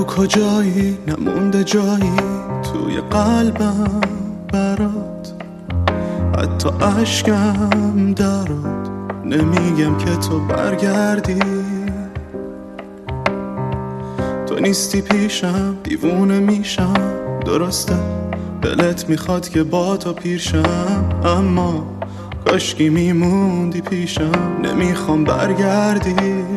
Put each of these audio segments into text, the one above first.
کجایی نمونده جایی توی قلبم برات، حتی عشقم درات. نمیگم که تو برگردی، تو نیستی پیشم دیوونه میشم. درسته دلت میخواد که با تو پیرشم، اما کاشکی میموندی پیشم. نمیخوام برگردی،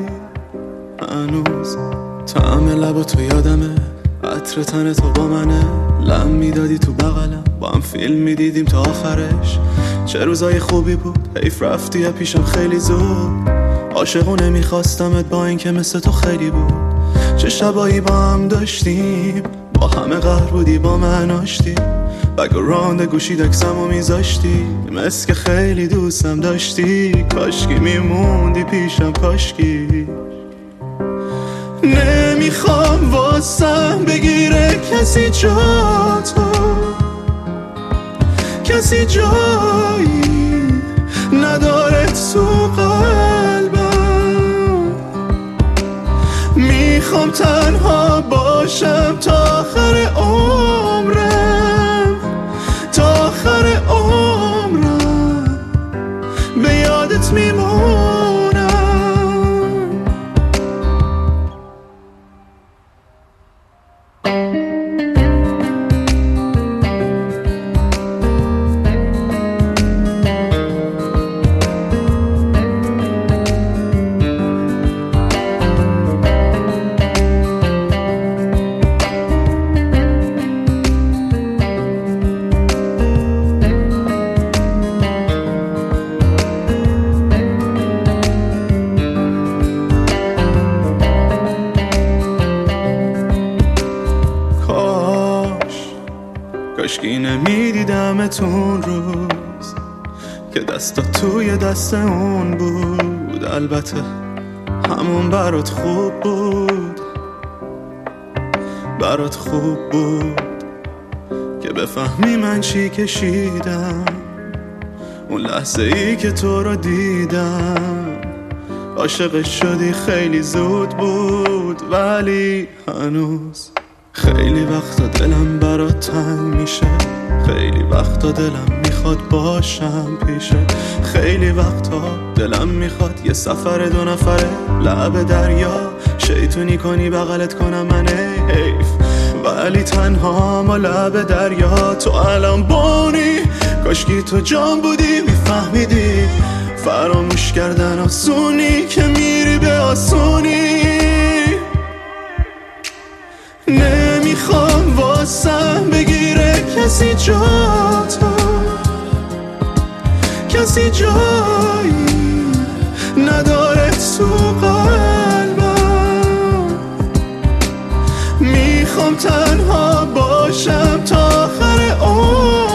هنوز طعم لب تو یادمه، عطر تن تو با منه. لم میدادی تو بغلم، با هم فیلم میدیدیم تا آخرش. چه روزای خوبی بود، حیف رفتی پیشم خیلی زود. عاشقونه میخواستمت با این که مثل تو خیلی بود. چه شبایی با هم داشتیم، با همه قهر بودی با من آشتی. بگراند گوشی دکسم و میذاشتی، مثل که خیلی دوستم داشتی. کاشکی میموندی پیشم، کاشکی. نمیخوام واسم بگیره کسی جاتو، کسی جایی نداره تو قلبم. میخوام تنها باشم تا آخر عمرم، تا آخر عمرم به یادت میمونم. کاشکی نمیدیدمتون روز که دستا توی دست اون بود. البته همون برات خوب بود، برات خوب بود که بفهمی من چی کشیدم اون لحظه ای که تو رو دیدم. عاشقش شدی خیلی زود بود، ولی هنوز خیلی وقتا دلم برات تنگ میشه. خیلی وقتا دلم میخواد باشم پیشه. خیلی وقتا دلم میخواد یه سفر 2 نفره لب دریا شیطونی کنی بغلت کنم من حیف. ولی تنها ما لب دریا تو الان بونی. کاشکی تو جان بودی میفهمیدی فراموش کردن آسونی که میری به آسونی. نمیخوام واسم بگیره کسی جاتو، کسی جایی نداره تو قلبم. میخوام تنها باشم تا آخر عمرم،